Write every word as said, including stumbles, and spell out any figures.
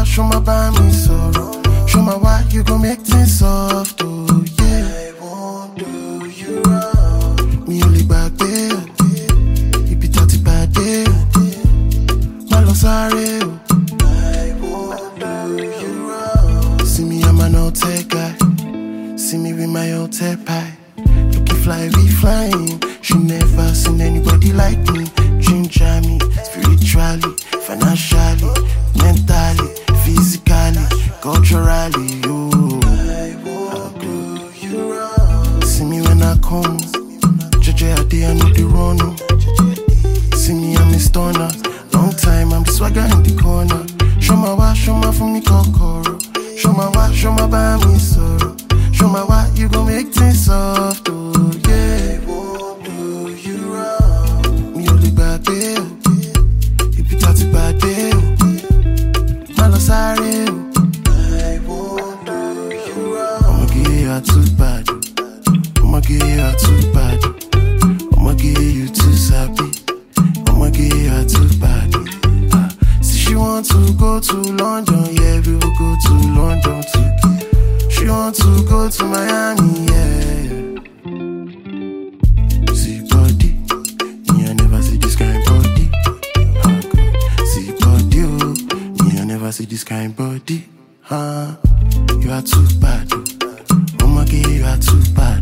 show my by me sorrow. Show my why you gon' make things soft, oh yeah. I won't do you wrong. Me only back there. You be thirty bad day. My love sorry. I won't do you wrong. See me, I'm an old tech guy. See me with my old tech pie. Looking fly, we flying. She never seen anybody like me. Ginger me, spiritually, financially, mentally, physically, culturally, yo. I won't do you wrong. See me when I come, J J I know the run. See me, I'm a stunner. Long time, I'm the swagger in the corner. Show my why, show my for me kokoro. Show my why, show my by me sorrow. Show my why, you gon' make things soft, oh yeah. I won't do you wrong. Me only bad day. You be thirty bad day. My love sorry. I won't do you wrong. I'ma give you a too bad. I'ma give you a too bad. I'ma give you too sappy. I'ma give you a too bad. Uh, see she want to go to London, yeah, we will go to London too. She want to go to Miami, yeah. See body, me I never see this kind body. Oh God. See body, oh, me I never see this kind body. Huh? You are too bad, oh. I'ma give you are too bad.